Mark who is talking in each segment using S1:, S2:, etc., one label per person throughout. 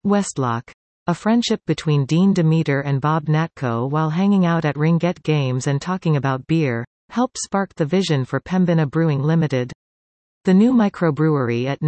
S1: Westlock. A friendship between Dean Demeter and Bob Natko while hanging out at Ringget Games and talking about beer, helped spark the vision for Pembina Brewing Limited. The new microbrewery at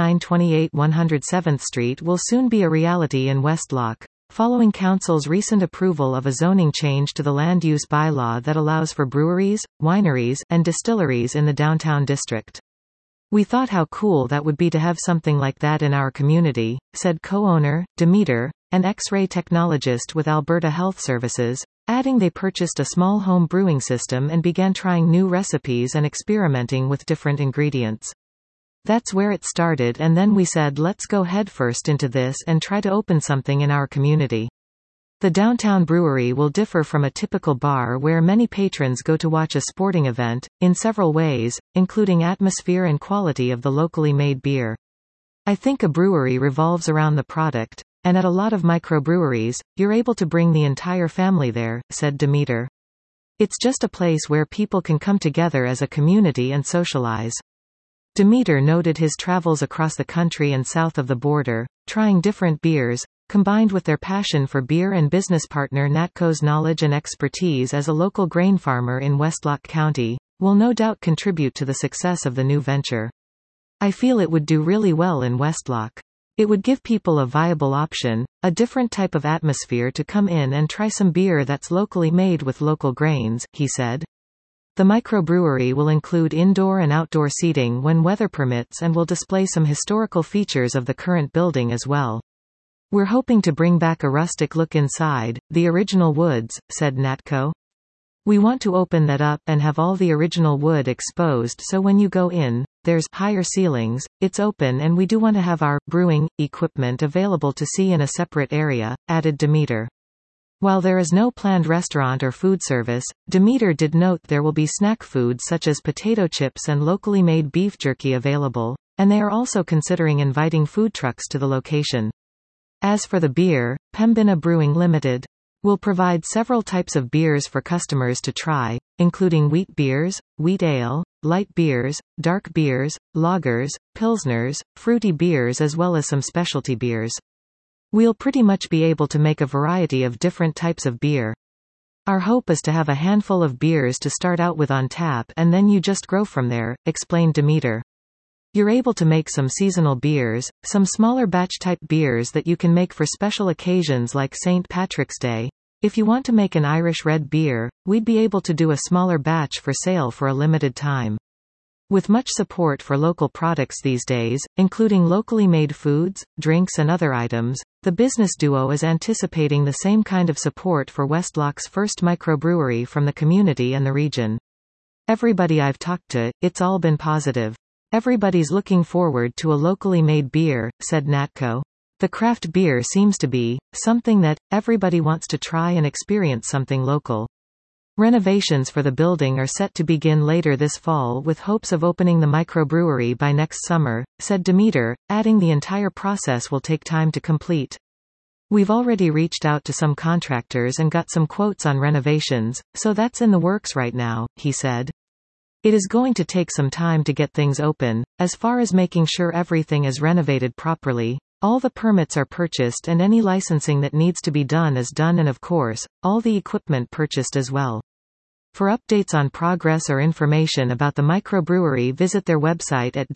S1: 9928 107th Street will soon be a reality in Westlock, following Council's recent approval of a zoning change to the land use bylaw that allows for breweries, wineries, and distilleries in the downtown district. "We thought how cool that would be to have something like that in our community," said co-owner, Demeter, an X-ray technologist with Alberta Health Services, adding they purchased a small home brewing system and began trying new recipes and experimenting with different ingredients. "That's where it started, and then we said let's go headfirst into this and try to open something in our community." The downtown brewery will differ from a typical bar where many patrons go to watch a sporting event, in several ways, including atmosphere and quality of the locally made beer. "I think a brewery revolves around the product, and at a lot of microbreweries, you're able to bring the entire family there," said Demeter. "It's just a place where people can come together as a community and socialize." Demeter noted his travels across the country and south of the border, trying different beers, combined with their passion for beer and business partner Natko's knowledge and expertise as a local grain farmer in Westlock County, will no doubt contribute to the success of the new venture. "I feel it would do really well in Westlock. It would give people a viable option, a different type of atmosphere to come in and try some beer that's locally made with local grains," he said. The microbrewery will include indoor and outdoor seating when weather permits and will display some historical features of the current building as well. "We're hoping to bring back a rustic look inside, the original woods," said Natko. "We want to open that up and have all the original wood exposed so when you go in, there's higher ceilings, it's open, and we do want to have our brewing equipment available to see in a separate area," added Demeter. While there is no planned restaurant or food service, Demeter did note there will be snack foods such as potato chips and locally made beef jerky available, and they are also considering inviting food trucks to the location. As for the beer, Pembina Brewing Limited will provide several types of beers for customers to try, including wheat beers, wheat ale, light beers, dark beers, lagers, pilsners, fruity beers, as well as some specialty beers. "We'll pretty much be able to make a variety of different types of beer. Our hope is to have a handful of beers to start out with on tap and then you just grow from there," explained Demeter. "You're able to make some seasonal beers, some smaller batch-type beers that you can make for special occasions like St. Patrick's Day. If you want to make an Irish red beer, we'd be able to do a smaller batch for sale for a limited time." With much support for local products these days, including locally made foods, drinks and other items, the business duo is anticipating the same kind of support for Westlock's first microbrewery from the community and the region. "Everybody I've talked to, it's all been positive. Everybody's looking forward to a locally made beer," said Natko. "The craft beer seems to be something that everybody wants to try and experience something local." Renovations for the building are set to begin later this fall with hopes of opening the microbrewery by next summer, said Demeter, adding the entire process will take time to complete. "We've already reached out to some contractors and got some quotes on renovations, so that's in the works right now," he said. "It is going to take some time to get things open, as far as making sure everything is renovated properly. All the permits are purchased and any licensing that needs to be done is done, and of course, all the equipment purchased as well." For updates on progress or information about the microbrewery, visit their website at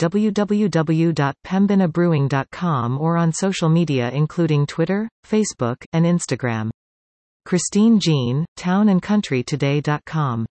S1: www.pembinabrewing.com or on social media including Twitter, Facebook, and Instagram. Christine Jean, townandcountrytoday.com